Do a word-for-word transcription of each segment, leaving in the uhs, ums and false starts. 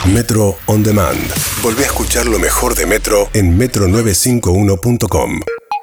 Metro On Demand. Volvé a escuchar lo mejor de Metro en metro novecientos cincuenta y uno punto com.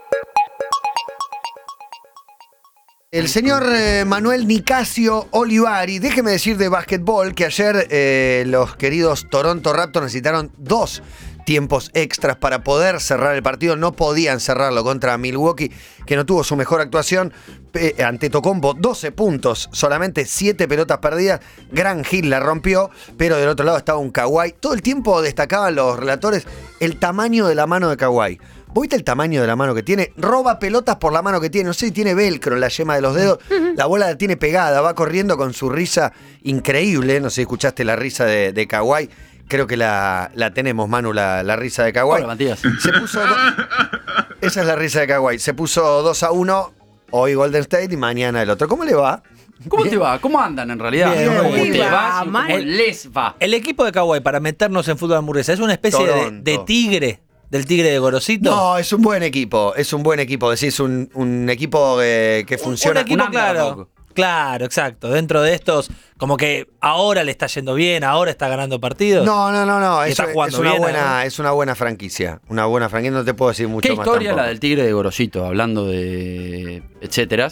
El señor eh, Manuel Nicasio Olivari, déjeme decir de básquetbol que ayer eh, los queridos Toronto Raptors necesitaron dos tiempos extras para poder cerrar el partido. No podían cerrarlo contra Milwaukee, que no tuvo su mejor actuación. Eh, ante Tocombo, doce puntos, solamente siete pelotas perdidas. Gran Hill la rompió, pero del otro lado estaba un Kawhi. Todo el tiempo destacaban los relatores el tamaño de la mano de Kawhi. ¿Vos viste el tamaño de la mano que tiene? Roba pelotas por la mano que tiene. No sé si tiene velcro en la yema de los dedos. La bola la tiene pegada. Va corriendo con su risa increíble. No sé si escuchaste la risa de, de Kawhi. Creo que la, la tenemos, Manu, la, la risa de Kawhi. Hola, Matías. Se puso do... Esa es la risa de Kawhi. Se puso dos a uno. Hoy Golden State y mañana el otro. ¿Cómo le va? ¿Cómo Bien. te va? ¿Cómo andan en realidad? Bien, ¿Cómo bien. te Va, va? ¿Cómo mal. les va? El equipo de Kawhi, para meternos en fútbol hamburguesa, ¿es una especie de, Toronto. de tigre? ¿Del tigre de Gorosito? No, es un buen equipo. Es un buen equipo. Decís, un, un equipo eh, que funciona. Un equipo, Un claro. underdog. Claro, exacto. Dentro de estos, como que ahora le está yendo bien, ahora está ganando partidos. No, no, no, no. Y Es, está jugando es una bien, buena, además. es una buena franquicia. Una buena franquicia. No te puedo decir mucho ¿Qué más. historia tampoco. la del Tigre de Gorosito? Hablando de etcétera.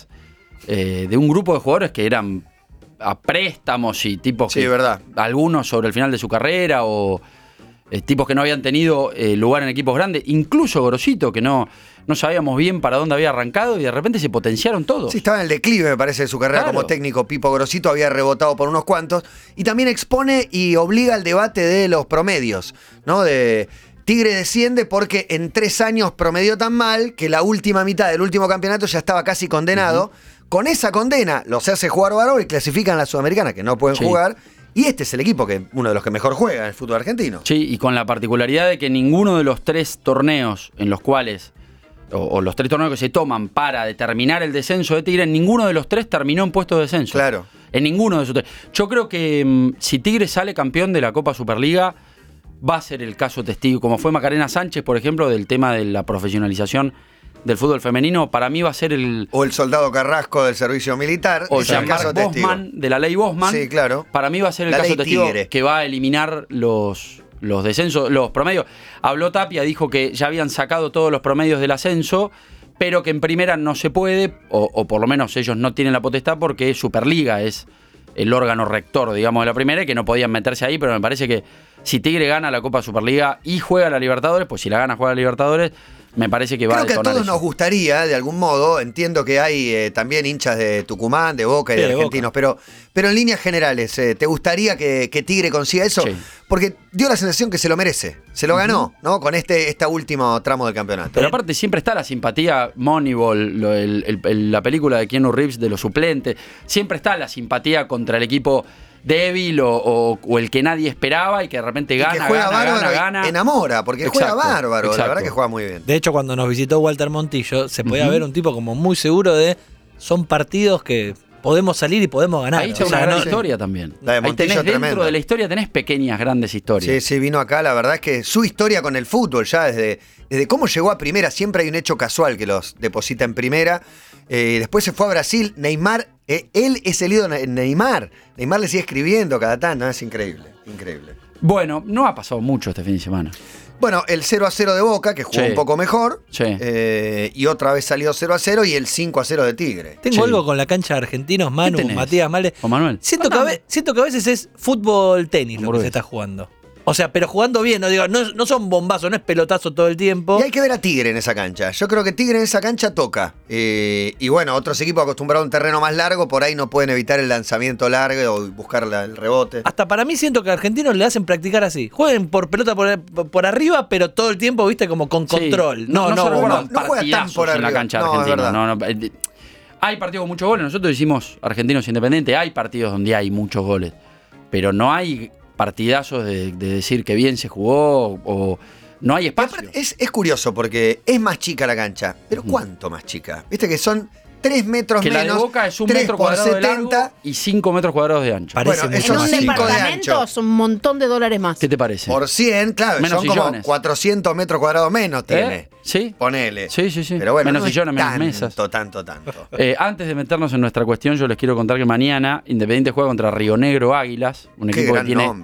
Eh, de un grupo de jugadores que eran a préstamos y tipos Sí, que. verdad. Algunos sobre el final de su carrera o eh, tipos que no habían tenido eh, lugar en equipos grandes. Incluso Gorosito, que no, no sabíamos bien para dónde había arrancado y de repente se potenciaron todos. Sí, estaba en el declive, me parece, de su carrera Claro. como técnico. Pipo Grosito había rebotado por unos cuantos. Y también expone y obliga al debate de los promedios, ¿no? De Tigre desciende porque en tres años promedió tan mal que la última mitad del último campeonato ya estaba casi condenado. Uh-huh. Con esa condena los hace jugar varón y clasifican a la Sudamericana, que no pueden Sí. jugar. Y este es el equipo que uno de los que mejor juega en el fútbol argentino. Sí, y con la particularidad de que ninguno de los tres torneos en los cuales, o, o los tres torneos que se toman para determinar el descenso de Tigre, ninguno de los tres terminó en puesto de descenso. Claro. En ninguno de esos tres. Yo creo que mmm, si Tigre sale campeón de la Copa Superliga, va a ser el caso testigo, como fue Macarena Sánchez, por ejemplo, del tema de la profesionalización del fútbol femenino. Para mí va a ser el... O el soldado Carrasco del servicio militar. O es el caso Jean-Marc testigo. Bosman, de la ley Bosman. Sí, claro. Para mí va a ser el La caso ley testigo Tigre. que va a eliminar los, los descensos, los promedios. Habló Tapia, dijo que ya habían sacado todos los promedios del ascenso, pero que en primera no se puede, o, o por lo menos ellos no tienen la potestad porque Superliga es el órgano rector, digamos, de la primera y que no podían meterse ahí, pero me parece que si Tigre gana la Copa Superliga y juega la Libertadores, pues si la gana juega la Libertadores, me parece que va Creo a que a detonar todos eso. nos gustaría, de algún modo, entiendo que hay eh, también hinchas de Tucumán, de Boca y Sí, de de argentinos, pero, pero en líneas generales, eh, ¿te gustaría que, que Tigre consiga eso? Sí. Porque dio la sensación que se lo merece, se lo ganó, ¿no? Con este, este último tramo del campeonato. Pero aparte siempre está la simpatía, Moneyball, lo- el- el- el- la película de Keanu Reeves de los suplentes, siempre está la simpatía contra el equipo débil o, o- o el que nadie esperaba y que de repente Y gana, que juega gana, bárbaro gana, y gana. enamora, porque Exacto, juega bárbaro, la exacto. verdad que juega muy bien. De hecho, cuando nos visitó Walter Montillo, se podía Ujú. ver un tipo como muy seguro de son partidos que podemos salir y podemos ganar. Ahí O está sea, una gran no- historia también. La de Ahí Montillo tenés dentro tremenda. de la historia tenés pequeñas, grandes historias. Sí, sí, vino acá, la verdad es que su historia con el fútbol, ya desde, desde cómo llegó a primera, siempre hay un hecho casual que los deposita en primera. Eh, después se fue a Brasil, Neymar, eh, él es el ídolo de Neymar. Neymar le sigue escribiendo cada tanto, ¿no? Es increíble, increíble. Bueno, no ha pasado mucho este fin de semana. Bueno, el cero a cero de Boca, que jugó Sí. un poco mejor, Sí. eh, y otra vez salió cero a cero, y el cinco a cero de Tigre. Tengo Sí. algo con la cancha de argentinos, Manu, tenés? Matías, Male. ¿O Manuel? Siento que, a ve- siento que a veces es fútbol tenis lo que Hamburguesa. se está jugando. O sea, pero jugando bien, no digo, no, no son bombazos, no es pelotazo todo el tiempo. Y hay que ver a Tigre en esa cancha. Yo creo que Tigre en esa cancha toca. Eh, y bueno, otros equipos acostumbrados a un terreno más largo, por ahí no pueden evitar el lanzamiento largo o buscar la- el rebote. Hasta para mí siento que a argentinos le hacen practicar así. Jueguen por pelota por, por arriba, pero todo el tiempo, viste, como con Sí. control. No, no, no, se no, recuerdan no juega tan partidazos por en la arriba. cancha No, es argentina. verdad. No, no, eh, hay partidos con muchos goles. Nosotros hicimos Argentinos Independientes. Hay partidos donde hay muchos goles. Pero no hay partidazos de, de decir que bien se jugó o no hay Y espacio. aparte, es, es curioso porque es más chica la cancha. Pero ¿cuánto más chica? Viste que son tres metros Que la menos. de Boca es un tres metro por cuadrado de setenta. largo y cinco metros cuadrados de ancho. Parece Bueno, mucho eso En más un sí, chico. cinco de departamento ancho. es un montón de dólares más. ¿Qué te parece? Por cien, claro, Menos son como sillones. cuatrocientos metros cuadrados menos tiene. ¿Eh? ¿Sí? Ponele. Sí, sí, sí. Pero bueno, Menos no es sillones, menos tanto, mesas. tanto, tanto. Eh, antes de meternos en nuestra cuestión, yo les quiero contar que mañana Independiente juega contra Río Negro Águilas, un Qué equipo que gran tiene nombre.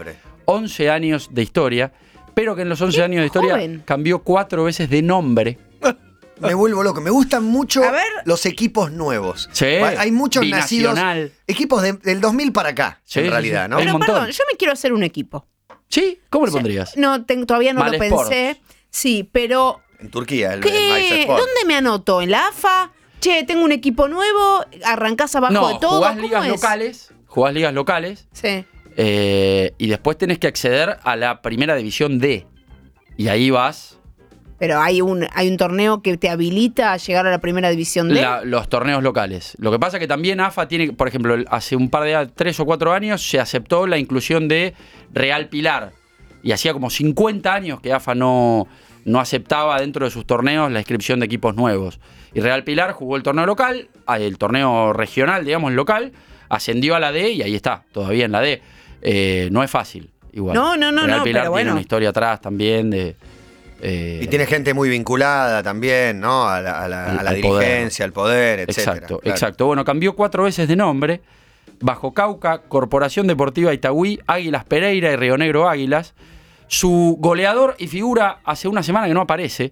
once años de historia, pero que en los once años de historia joven. cambió cuatro veces de nombre. Me vuelvo loco. Me gustan mucho A ver. los equipos nuevos. Sí, Hay muchos nacidos. binacional. Equipos de- del dos mil para acá, Sí, en sí, realidad, sí. ¿no? Hay un Pero montón. perdón, yo me quiero hacer un equipo. ¿Sí? ¿Cómo le pondrías? No, te- todavía no Mal lo Sports. pensé. Sí, pero En Turquía, el, el ¿qué? Nice Sport. ¿Dónde me anoto? ¿En la A F A? Che, tengo un equipo nuevo, arrancás abajo No, de todo. jugás ¿Cómo ligas es? locales, jugás ligas locales Sí. eh, y después tenés que acceder a la primera división D. Y ahí vas Pero hay un, hay un torneo que te habilita a llegar a la primera división D. la- los torneos locales. Lo que pasa es que también A F A tiene, por ejemplo, hace un par de tres o cuatro años se aceptó la inclusión de Real Pilar. Y hacía como cincuenta años que A F A no, no aceptaba dentro de sus torneos la inscripción de equipos nuevos. Y Real Pilar jugó el torneo local, el torneo regional, digamos, local, ascendió a la D y ahí está, todavía en la D. Eh, no es fácil, igual. No, no, no, Real no, Pilar pero tiene bueno. una historia atrás también de... eh, Y tiene gente muy vinculada también, ¿no? A la, a la- Al- a la al poder. dirigencia, al poder, etcétera. Exacto, Claro. exacto. Bueno, cambió cuatro veces de nombre. Bajo Cauca, Corporación Deportiva Itagüí, Águilas Pereira y Río Negro Águilas. Su goleador y figura hace una semana que no aparece.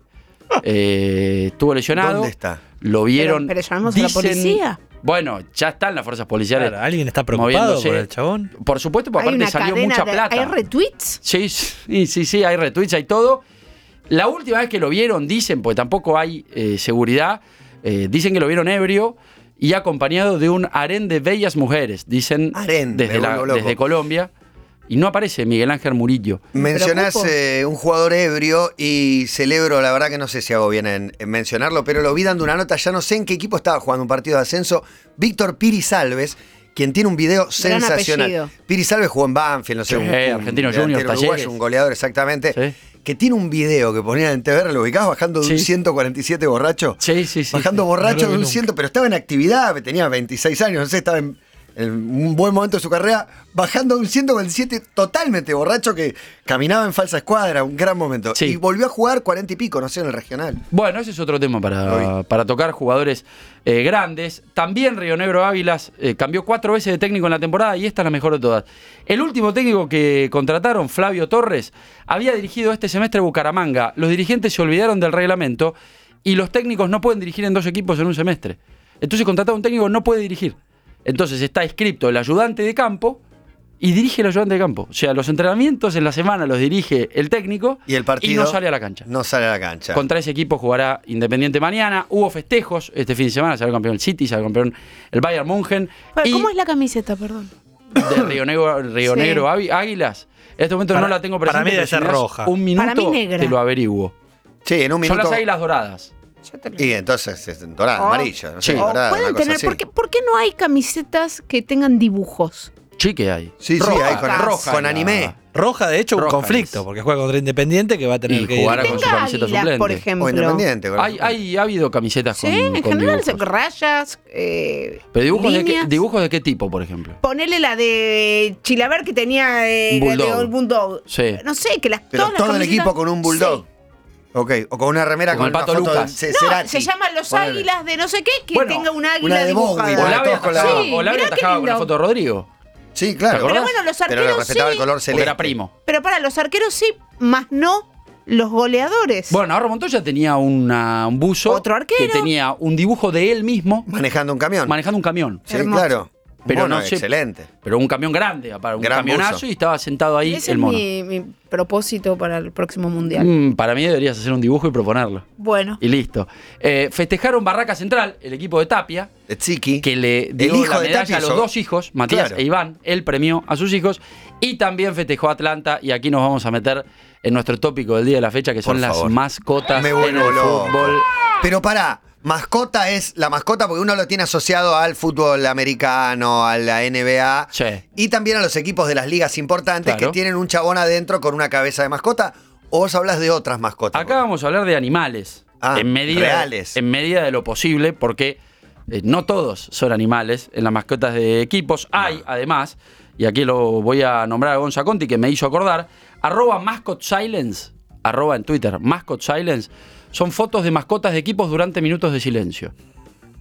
Eh, estuvo lesionado. ¿Dónde está? Lo vieron. Pero- pero llamamos a la policía. Bueno, ya están las fuerzas policiales. Claro, ¿alguien está preocupado moviéndose. por el chabón? Por supuesto, porque Hay aparte una salió cadena mucha de- plata. ¿Hay retweets? Sí, sí, sí, sí, hay retweets, hay todo. La última vez que lo vieron, dicen, porque tampoco hay eh, seguridad, eh, dicen que lo vieron ebrio y acompañado de un harén de bellas mujeres, dicen Harén, desde, me la- vuelvo loco. desde Colombia. Y no aparece Miguel Ángel Murillo. Mencionás preocupo. eh, un jugador ebrio y celebro, la verdad que no sé si hago bien en, en mencionarlo, pero lo vi dando una nota, ya no sé en qué equipo estaba jugando un partido de ascenso, Víctor Piri Alves, quien tiene un video Gran sensacional. apellido. Piri Alves jugó en Banfield, no sé, Sí, un, un Argentino delantero Juniors, uruguayo, Talleres. un goleador exactamente, Sí. que tiene un video que ponían en T V R, lo ubicabas bajando de un Sí. ciento cuarenta y siete borracho. Sí, sí, sí. Bajando sí. borracho No lo vi de un nunca. ciento, pero estaba en actividad, tenía veintiséis años, no sé, estaba en, en un buen momento de su carrera, bajando de un ciento cuarenta y siete totalmente borracho que caminaba en falsa escuadra, un gran momento. Sí. Y volvió a jugar cuarenta y pico, no sé, en el regional. Bueno, ese es otro tema Lo para, para tocar jugadores eh, grandes. También Río Negro Águilas eh, cambió cuatro veces de técnico en la temporada y esta es la mejor de todas. El último técnico que contrataron, Flavio Torres, había dirigido este semestre Bucaramanga. Los dirigentes se olvidaron del reglamento y los técnicos no pueden dirigir en dos equipos en un semestre. Entonces contratar a un técnico no puede dirigir. Entonces está inscripto el ayudante de campo y dirige el ayudante de campo. O sea, los entrenamientos en la semana los dirige el técnico Y el partido. y no sale a la cancha. No sale a la cancha. Contra ese equipo jugará Independiente mañana. Hubo festejos este fin de semana. Salió campeón el City, salió campeón el Bayern München. Pero, Y ¿cómo es la camiseta, perdón? de Río Negro, Río Sí. Negro Águi- Águilas. En este momento Para- no la tengo presente. para mí debe pero si ser me das roja. Un minuto Para mí negra. te lo averiguo. Sí, en un Son minuto. las Águilas Doradas. Yo te lo- Y entonces es dorado, Oh. amarillo. No sé, Sí. O dorado, pueden una cosa tener, así. ¿por qué, por qué no hay camisetas que tengan dibujos? Sí que hay. Sí, sí, Roja, hay con, roja con la- anime. Roja, de hecho, un Roja conflicto, es. porque juega contra Independiente que va a tener Y que jugará ir. con su Tenga camiseta águilas, suplente. por O ejemplo. independiente. con- Hay, hay, ha habido camisetas Sí, con, en con general dibujos. son rayas, eh, ¿Pero dibujos de, qué, líneas. dibujos de qué tipo, por ejemplo? Ponele la de Chilaver que tenía eh, Un la de bulldog. un bulldog. Sí. No sé, que las Pero todas las todo el camisetas- equipo con un bulldog. Sí. Ok, o con una remera Como con el una Pato foto Lucas. de No, Cerati. se llaman los Ponele. águilas de no sé qué, que Bueno, tenga una una águila de dibujada. Bowie, O Bueno, Labia todos con la- atajaba, Sí, o Labia mirá qué atajaba con la lindo. foto de Rodrigo. Sí, claro. ¿Te acordás? Pero bueno, los Pero arqueros respetaba sí. el color Porque celeste. era primo. Pero para los arqueros sí, más no los goleadores. Bueno, ahora Montoya tenía una- un buzo Otro arquero. que tenía un dibujo de él mismo Manejando un camión. manejando un camión. Sí, Hermoso. claro. Pero Mono, no sé- excelente. Pero un camión grande, para un Gran camionazo buzo. y estaba sentado ahí Ese el es mono. mi, mi propósito para el próximo mundial. Mm, para mí deberías hacer un dibujo y proponerlo. Bueno, Y listo. Eh, festejaron Barraca Central, el equipo de Tapia, Tziki. que le El dio hijo la de medalla Tapia a los hizo- dos hijos, Matías Claro. e Iván. Él premió a sus hijos. Y también festejó Atlanta. Y aquí nos vamos a meter en nuestro tópico del día de la fecha, que son Por las favor. mascotas Me en vuelvo el loco. fútbol. Pero pará, mascota es la mascota porque uno lo tiene asociado al fútbol americano, a la N B A Sí. y también a los equipos de las ligas importantes Claro. que tienen un chabón adentro con una cabeza de mascota. O vos hablas de otras mascotas. Acá vamos a hablar de animales. Ah, en medida, reales. En medida de lo posible, porque eh, no todos son animales en las mascotas de equipos. Hay, además, y aquí lo voy a nombrar a Gonza Conti, que me hizo acordar, arroba mascot silence, arroba en Twitter, mascot silence, son fotos de mascotas de equipos durante minutos de silencio.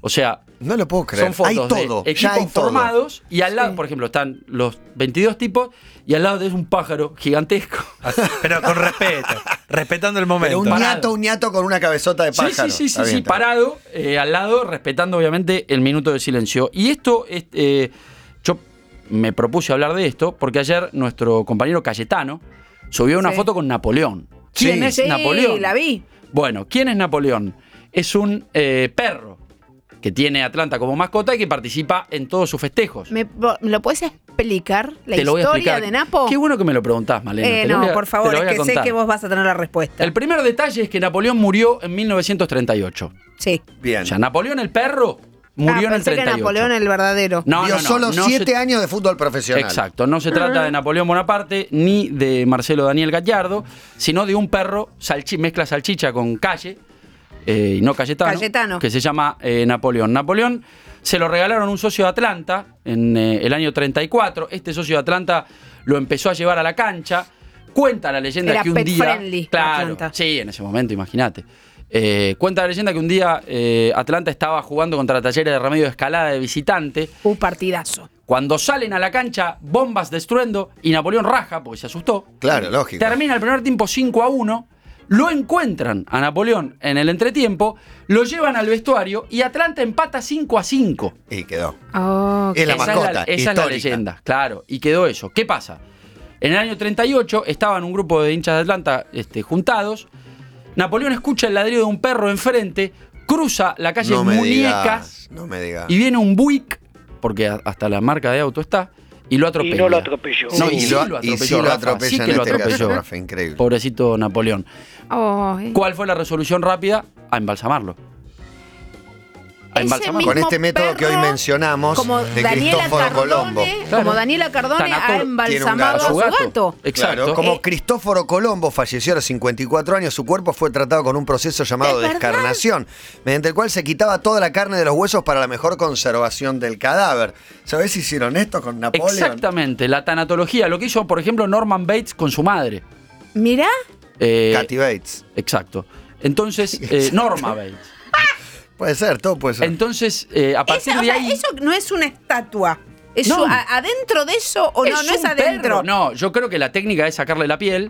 O sea, No lo puedo creer. son fotos hay todo. de ya equipos hay todo. formados y al lado, Sí. por ejemplo, están los veintidós tipos y al lado tenés un pájaro gigantesco. Pero con respeto, respetando el momento. Pero un Parado. ñato, un ñato con una cabezota de Sí, pájaro. sí, sí, sí, Está sí, bien, está bien. parado, eh, al lado, respetando obviamente el minuto de silencio. Y esto, es, eh, yo me propuse hablar de esto porque ayer nuestro compañero Cayetano subió una Sí. foto con Napoleón. ¿Quién Sí. es Sí, Napoleón? la vi. Bueno, ¿quién es Napoleón? Es un eh, perro que tiene Atlanta como mascota y que participa en todos sus festejos. ¿Me, ¿me lo puedes explicar? La Te lo voy a historia explicar. de Napo. Qué bueno que me lo preguntás, Malena. Eh, Te lo no, voy a- por te favor, lo es voy a que sé contar. que vos vas a tener la respuesta. El primer detalle es que Napoleón murió en mil novecientos treinta y ocho. Sí. Bien. O sea, Napoleón el perro murió Ah, en el pensé treinta y ocho. que Napoleón el verdadero. No, Dio no, no, solo no siete se- años de fútbol profesional. Exacto, no se trata de Napoleón Bonaparte ni de Marcelo Daniel Gallardo, sino de un perro salchi- mezcla salchicha con calle, eh, y no Cayetano, Cayetano. que se llama eh, Napoleón. Napoleón se lo regalaron a un socio de Atlanta en eh, el año treinta y cuatro. Este socio de Atlanta lo empezó a llevar a la cancha. Cuenta la leyenda Era que un pet día. friendly, Claro, Atlanta. sí, en ese momento, imagínate. Eh, cuenta la leyenda que un día eh, Atlanta estaba jugando contra Talleres de Remedio de Escalada de visitante. Un partidazo. Cuando salen a la cancha, bombas destruendo y Napoleón raja porque se asustó. Claro, lógico. Termina el primer tiempo cinco a uno. Lo encuentran a Napoleón en el entretiempo, lo llevan al vestuario y Atlanta empata cinco a cinco. Y quedó. Oh, Es la esa mascota, es la, esa es la histórica. leyenda, claro. Y quedó eso. ¿Qué pasa? En el año treinta y ocho estaban un grupo de hinchas de Atlanta este, juntados. Napoleón escucha el ladrido de un perro enfrente, cruza la calle No me Muñecas digas. No me digas. y viene un Buick, porque a- hasta la marca de auto está, y lo atropella. Y no lo atropelló. No, Sí, y sí lo- lo y atropelló, sí lo Rafa, atropella sí en que lo este caso, atropelló. Rafa, increíble. Pobrecito Napoleón. Ay. ¿Cuál fue la resolución rápida? A embalsamarlo. A Ese embalsamarlo. mismo Con este método que hoy perro, mencionamos como de Daniela Cristóforo Colombo. Cardone, Claro. como Daniela Cardone Tanator ha tiene un embalsamado gato. a su gato. Exacto. Claro, como Eh, Cristóforo Colombo falleció a los cincuenta y cuatro años, su cuerpo fue tratado con un proceso llamado ¿Es verdad? descarnación, mediante el cual se quitaba toda la carne de los huesos para la mejor conservación del cadáver. ¿Sabés si hicieron esto con Napoleón? Exactamente, la tanatología, lo que hizo, por ejemplo, Norman Bates con su madre. Mirá, Eh, Kathy Bates. exacto. Entonces, eh, Norma Bates. Puede ser, todo puede ser. Entonces, eh, a partir esa- o de sea, ahí. eso no es una estatua. Es No. un- a- adentro de eso o no, no es un adentro. perro. No, yo creo que la técnica es sacarle la piel.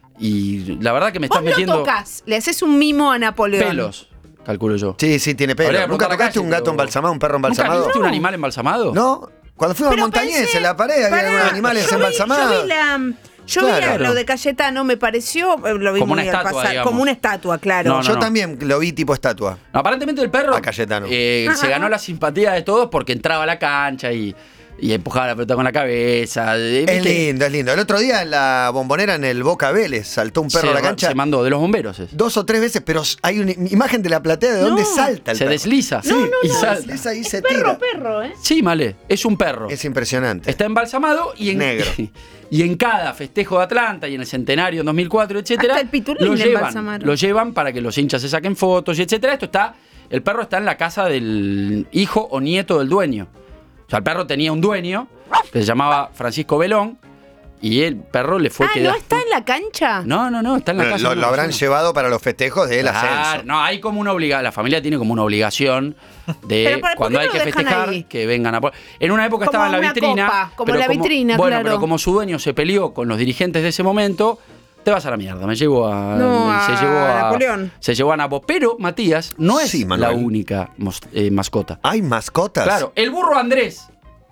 Y la verdad que me Vos estás lo metiendo tocas, le haces un mimo a Napoleón. pelos, calculo yo. Sí, sí, tiene pelo. Habría que ¿Nunca preguntar a tocaste Calle, un gato pero- embalsamado, un perro ¿Nunca embalsamado? viste un animal embalsamado? ¿No? Cuando fuimos a Pero Montañés, pensé- en la pared había pará, algunos animales yo vi- embalsamados. Yo vi la. Yo vi Claro. lo de Cayetano, me pareció. eh, Lo vi Como muy una al estatua, pasar, digamos. como una estatua, claro. No, no, Yo no. también lo vi tipo estatua. No, aparentemente el perro A Cayetano. eh, se ganó la simpatía de todos porque entraba a la cancha y, y empujaba la pelota con la cabeza. Eh, Es ¿viste? lindo, es lindo. El otro día en la Bombonera en el Boca Vélez saltó un perro se, a la cancha se mandó de los bomberos. es. dos o tres veces, pero hay una imagen de la platea de No. dónde salta el Se perro. desliza Sí, y se salta. desliza y se Perro, tira. perro, ¿eh? Sí, Male, es un perro. Es impresionante. Está embalsamado y en, Negro. y en cada festejo de Atlanta y en el centenario en dos mil cuatro, etcétera, Hasta el pitulín lo le llevan, embalsamaron. lo llevan para que los hinchas se saquen fotos y etcétera. Esto está, el perro está en la casa del hijo o nieto del dueño. O sea, el perro tenía un dueño que se llamaba Francisco Belón y el perro le fue Ah, quedando- ¿no está en la cancha? No, no, no, está en la Bueno, casa. lo, de una lo habrán persona. llevado para los festejos del Claro, ascenso. no, hay como una obligación, la familia tiene como una obligación de Pero, ¿por qué cuando no hay lo que dejan festejar ahí? que vengan a por- En una época Como estaba en la una vitrina, copa, como pero la vitrina, bueno, claro. pero como su dueño se peleó con los dirigentes de ese momento, te vas a la mierda, me llevo a No, se a llevó a Napoleón. Se llevó a Napo, pero Matías no es Sí, Manuel. la única mos- eh, mascota. ¿Hay mascotas? Claro, el burro Andrés,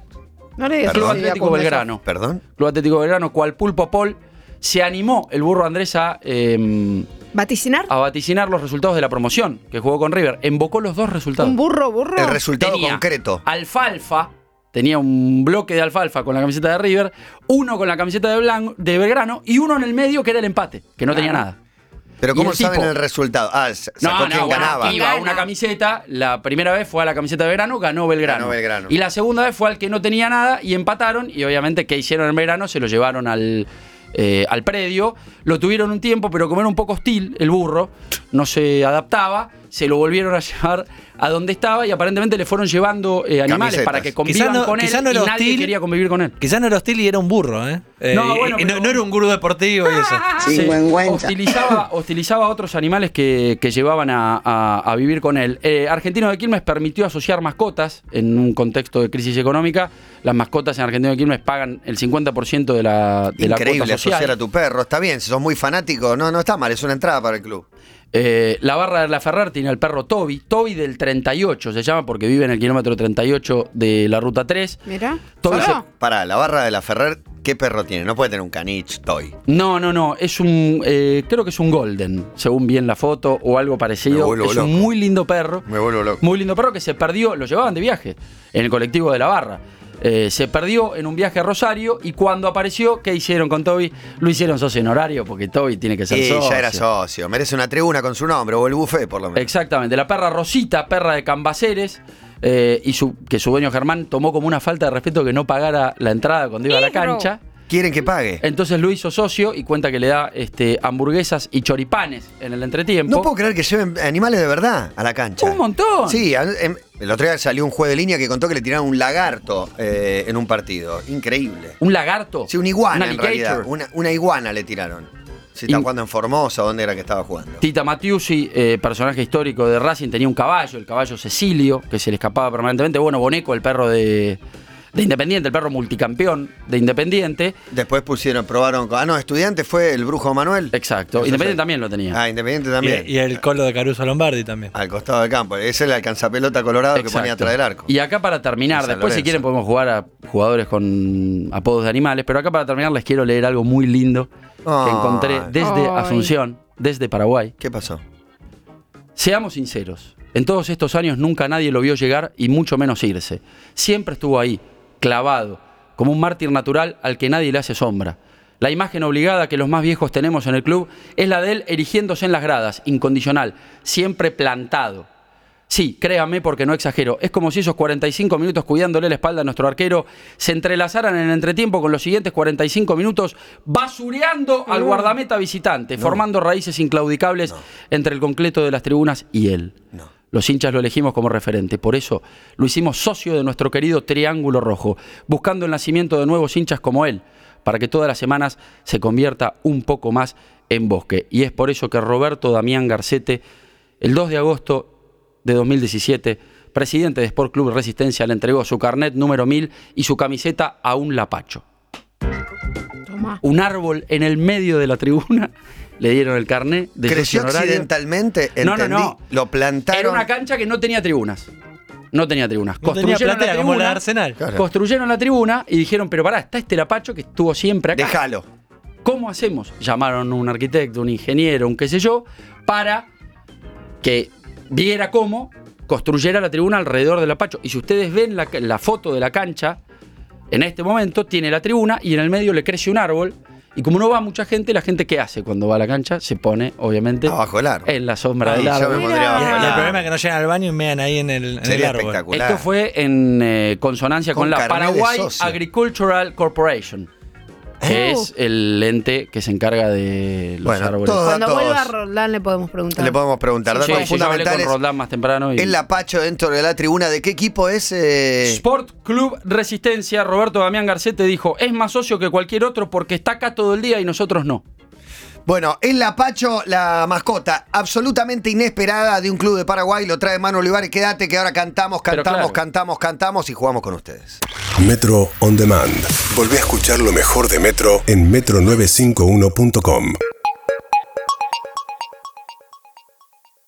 No le digas Club Perdón. así a Atlético Pumba, Belgrano. ¿Perdón? Club Atlético Belgrano, cual Pulpo Paul, se animó el burro Andrés a eh, ¿Vaticinar? a vaticinar los resultados de la promoción que jugó con River. Invocó los dos resultados. ¿Un burro, burro? El resultado Tenía concreto. Alfalfa, tenía un bloque de alfalfa con la camiseta de River, uno con la camiseta de, Blan- de Belgrano y uno en el medio que era el empate, que no tenía nada. Pero Y ¿cómo el saben tipo- el resultado? Ah, s- No, sacó no, quién bueno, ganaba. iba a Gana. una camiseta, la primera vez fue a la camiseta de Belgrano, ganó Belgrano. Ganó Belgrano. Y la segunda vez fue al que no tenía nada y empataron y obviamente ¿qué hicieron en Belgrano? Se lo llevaron al, eh, al predio, lo tuvieron un tiempo, pero como era un poco hostil el burro, no se adaptaba, se lo volvieron a llevar a donde estaba y aparentemente le fueron llevando eh, animales Camisetas. para que convivan Quizá no- con él quizá no y era nadie hostil. quería convivir con él. Quizás no era hostil y era un burro, ¿eh? Eh, No, y- bueno, y no, pero- no era un gurú deportivo y eso. Sí, hostilizaba, hostilizaba a otros animales que, que llevaban a, a- a vivir con él. Eh, Argentino de Quilmes permitió asociar mascotas en un contexto de crisis económica. Las mascotas en Argentino de Quilmes pagan el cincuenta por ciento de la, de la Increíble cuota social. asociar a tu perro. Está bien, si sos muy fanático, no, no está mal, es una entrada para el club. Eh, la barra de la Ferrer tiene al perro Toby. Toby del treinta y ocho se llama porque vive en el kilómetro treinta y ocho de la ruta tres. Mirá. Toby ¿Solo? Pará, la barra de la Ferrer, ¿qué perro tiene? No puede tener un caniche toy. No, no, no. Es un. eh, creo que es un Golden, según bien la foto o algo Me parecido. vuelvo Es loco. un muy lindo perro. Me vuelvo loco. Muy lindo perro que se perdió. Lo llevaban de viaje en el colectivo de la barra. Eh, se perdió en un viaje a Rosario y cuando apareció, ¿qué hicieron con Toby? Lo hicieron socio honorario porque Toby tiene que ser Y socio. ya era socio. Merece una tribuna con su nombre o el buffet, por lo menos. Exactamente. La perra Rosita, perra de Cambaceres, eh, y su, que su dueño Germán tomó como una falta de respeto que no pagara la entrada cuando iba a la Negro. cancha. ¿Quieren que pague? Entonces lo hizo socio y cuenta que le da este, hamburguesas y choripanes en el entretiempo. No puedo creer que lleven animales de verdad a la cancha. Un montón. Sí, a- em, el otro día salió un juez de línea que contó que le tiraron un lagarto eh, en un partido. Increíble. Un lagarto. Sí, una iguana Un en realidad. alligator. Una, una iguana le tiraron. Si está In- jugando en Formosa, ¿dónde era que estaba jugando? Tita Matiusi, eh, personaje histórico de Racing, tenía un caballo, el caballo Cecilio, que se le escapaba permanentemente. Bueno, Boneco, el perro de, de Independiente, el perro multicampeón de Independiente. Después pusieron, probaron. con- Ah, no, estudiante fue el Brujo Manuel. Exacto. Eso Independiente sí. también lo tenía. Ah, Independiente Y, también. y el colo de Caruso Lombardi también. Al costado del campo. Ese es el alcanzapelota colorado que Exacto. ponía atrás del arco. Y acá para terminar, En San después si Lorenzo. quieren podemos jugar a jugadores con apodos de animales, pero acá para terminar les quiero leer algo muy lindo que Ay. encontré desde Ay. Asunción, desde Paraguay. ¿Qué pasó? Seamos sinceros, en todos estos años nunca nadie lo vio llegar y mucho menos irse. Siempre estuvo ahí, clavado, como un mártir natural al que nadie le hace sombra. La imagen obligada que los más viejos tenemos en el club es la de él erigiéndose en las gradas, incondicional, siempre plantado. Sí, créame porque no exagero, es como si esos cuarenta y cinco minutos cuidándole la espalda a nuestro arquero se entrelazaran en el entretiempo con los siguientes cuarenta y cinco minutos basureando al guardameta visitante, formando raíces inclaudicables entre el concreto de las tribunas y él. No. Los hinchas lo elegimos como referente, por eso lo hicimos socio de nuestro querido Triángulo Rojo, buscando el nacimiento de nuevos hinchas como él, para que todas las semanas se convierta un poco más en bosque. Y es por eso que Roberto Damián Garcete, el dos de agosto de dos mil diecisiete, presidente de Sport Club Resistencia, le entregó su carnet número mil y su camiseta a un lapacho. Tomá. Un árbol en el medio de la tribuna, le dieron el carnet de ¿Creció socio honorario. accidentalmente? No, no, Entendí. no. Lo plantaron. Era una cancha que no tenía tribunas. No tenía tribunas. No tenía Construyeron platea la como la de tribuna, Arsenal. Claro. construyeron la tribuna y dijeron, pero pará, está este lapacho que estuvo siempre acá. Déjalo. ¿Cómo hacemos? Llamaron a un arquitecto, un ingeniero, un qué sé yo, para que viera cómo construyera la tribuna alrededor del lapacho. Y si ustedes ven la, la foto de la cancha, en este momento tiene la tribuna y en el medio le crece un árbol. Y como no va mucha gente, la gente ¿qué hace cuando va a la cancha? Se pone, obviamente, Abajo del árbol. en la sombra Ay, del yo me árbol. pondría Mira. abajo Y, del y el árbol. problema es que no llegan al baño y mean ahí en el, en el Sería árbol. espectacular. Esto fue en eh, consonancia con, Con la carnet de Paraguay socio. Agricultural Corporation, que Oh. es el ente que se encarga de los Bueno, árboles. todo- Cuando datos- vuelva a Roldán le podemos preguntar. Le podemos preguntar. Sí, Sí, Datos sí, yo hablé con fundamentales. Roldán más temprano. Y... El lapacho dentro de la tribuna. ¿De qué equipo es? eh? Sport Club Resistencia, Roberto Damián Garcete dijo, es más socio que cualquier otro porque está acá todo el día y nosotros no. Bueno, el lapacho, la mascota absolutamente inesperada de un club de Paraguay, lo trae Manu Olivares. Quédate que ahora cantamos, Pero cantamos, claro. cantamos, cantamos y jugamos con ustedes. Metro On Demand. Volvé a escuchar lo mejor de Metro en metro novecientos cincuenta y uno punto com.